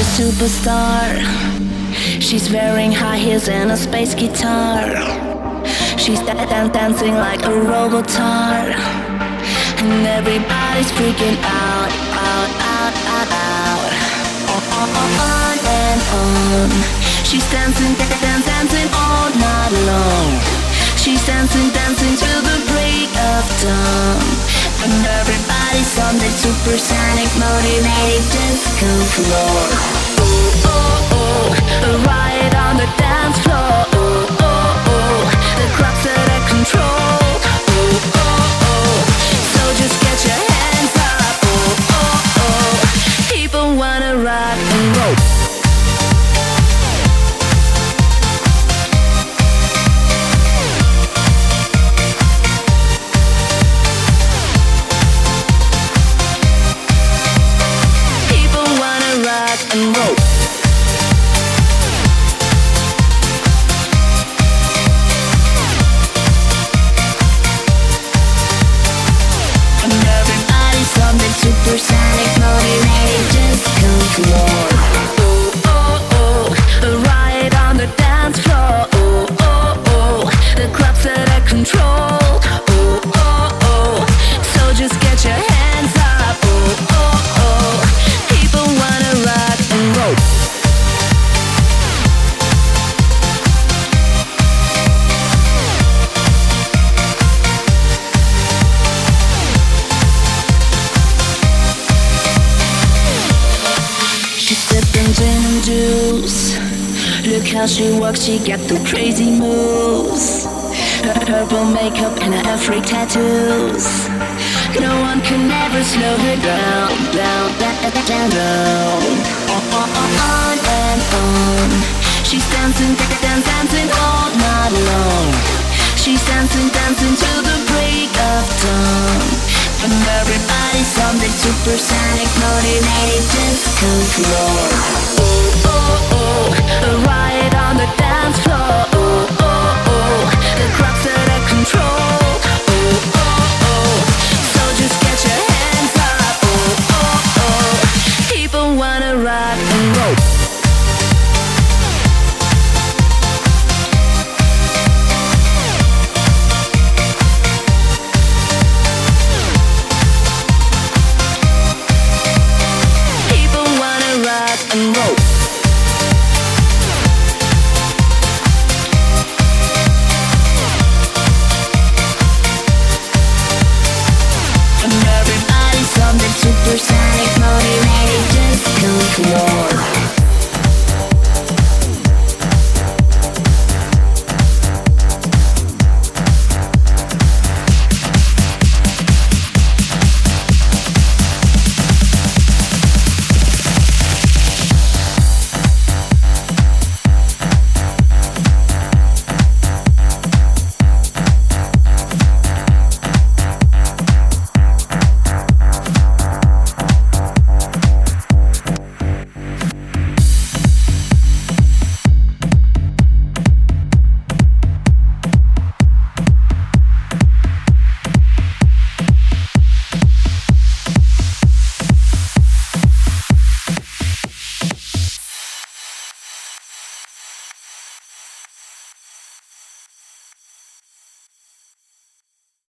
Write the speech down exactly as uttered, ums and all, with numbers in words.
Superstar. She's wearing high heels and a space guitar. She's da- dan- dancing like a robotar, and everybody's freaking out, out, out, out, out. On, on, on and on. She's dancing, da- dan- dancing all night long. She's dancing, dancing to the break of dawn, and everybody's on the supersonic motivated disco floor. Oh, oh, oh, a riot on the dance floor. Oh, oh, oh, the crowd's out of control. Oh, oh, oh, so just get your hands up. Oh, oh, oh, people wanna rock and roll. People wanna rock and roll. Supersonic motivated disco floor. Oh, oh, oh, a riot on the dance floor. Oh, oh, oh, the club's out of control. Oh, oh, oh, so just get your hands up. Oh, oh, oh, people wanna rock and roll. Gin and juice. Look how she walks, she got the crazy moves. Her purple makeup and her freak tattoos. No one can ever slow her down, down, down, down, down. On, on, on and on. She's dancing, dancing, dancing all night long. She's dancing, dancing to the break of dawn, and everybody's on the supersonic motivated disco floor. Oh, oh, oh, a riot on the dance floor. Oh, oh, oh, the crowd's out of control. Oh, oh, oh, so just get your hands up. Oh, oh, oh, people wanna rock and roll.